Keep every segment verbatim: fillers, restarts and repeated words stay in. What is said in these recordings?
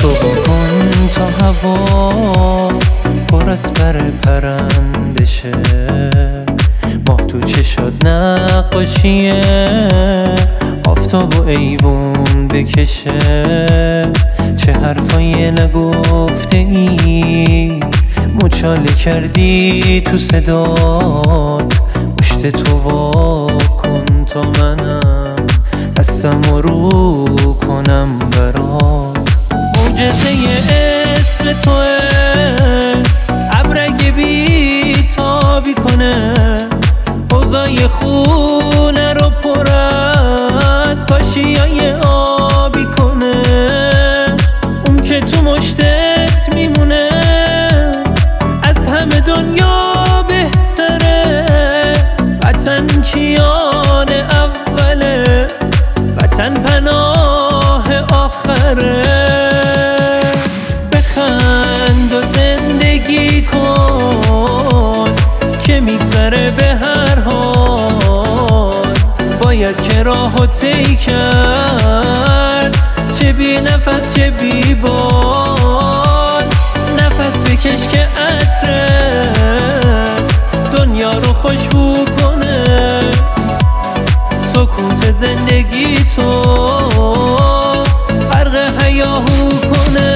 تو بکن تا هوا پر از پر پرنده شه، ماه تو چشات نقاشیه، آفتاب و ایوون بکشه. چه حرفای نگفته ای مچاله کردی تو صدات، پشت تو وا کن تا منم دستم رو کنم برات. معجزه اسم توه، ابر اگه بیتابی کنه، حوضای خونه رو پر از کاشیای آبی کنه. اون که تو مشتت میمونه از همه دنیا بهتره. وطن کیان اوله، وطن پناه آخره. بخند و زندگی کن که میگذره به هر حال. باید که راهو طی کرد، چه بی نفس چه بی بال. نفس بکش که عطرت دنیا رو خوشبو کنه. سکوت زندگی تو غرق هیاهو کنه.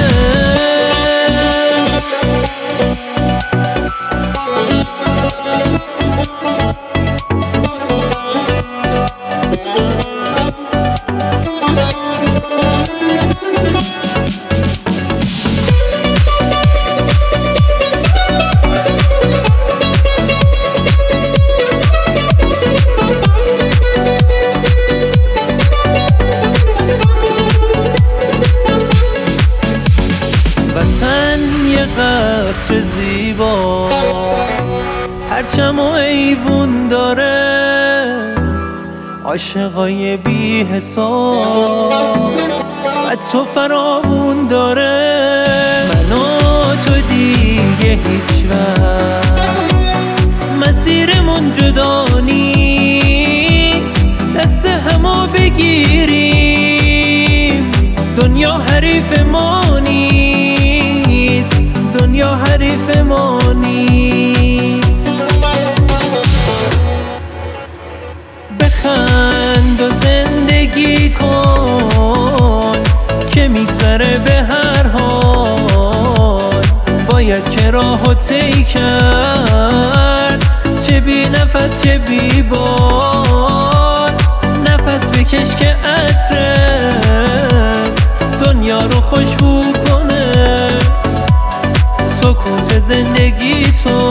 وطن یه قصر زیباست، پرچم و ایوون داره، عاشقای بی حساب و تو فراوون داره. من و تو دیگه هیچ وقت مسیرمون جدا نیست، دست همو بگیریم. دنیا حریف ما نیست، دنیا حریف ما نیست. بخند و زندگی کن که میگذره به هر حال. باید که راهو طی کرد، چه بی نفس چه بی بال. نفس بکش که عطرت دنیا رو خوشبو کنه. سکوت زندگی تو